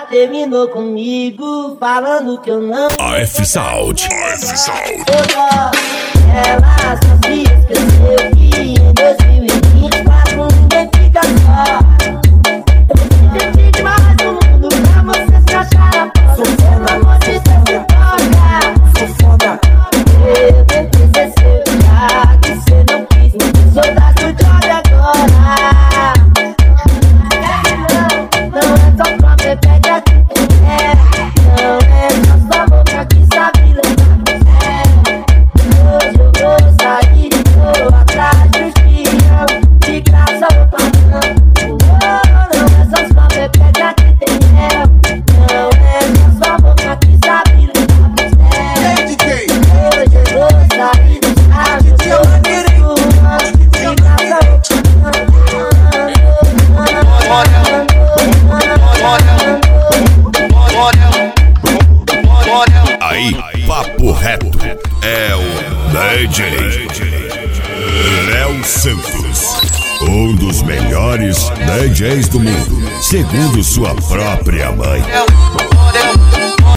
terminou comigo, falando que eu não AF Sound. Ela só se esqueceu que em 2024 ninguém fica só. Eu pedi demais no mundo pra você se achar a porta. Sou foda, amor, se você toca. Sou foda. Eu tentei ser seu, já que você não quis. Sou da sua job agora. Não é só pra beber que aqui tem não é só sua boca que sabe levar hoje eu vou sair, vou atrás dos espião, de graça ou patrão. Não é só sua bebê que aqui tem não é só sua boca que sabe levar pro céu. Hoje eu vou sair dos carros, de graça ou Aí, papo reto, é o DJ Léo Santos, um dos melhores DJs do mundo, segundo sua própria mãe.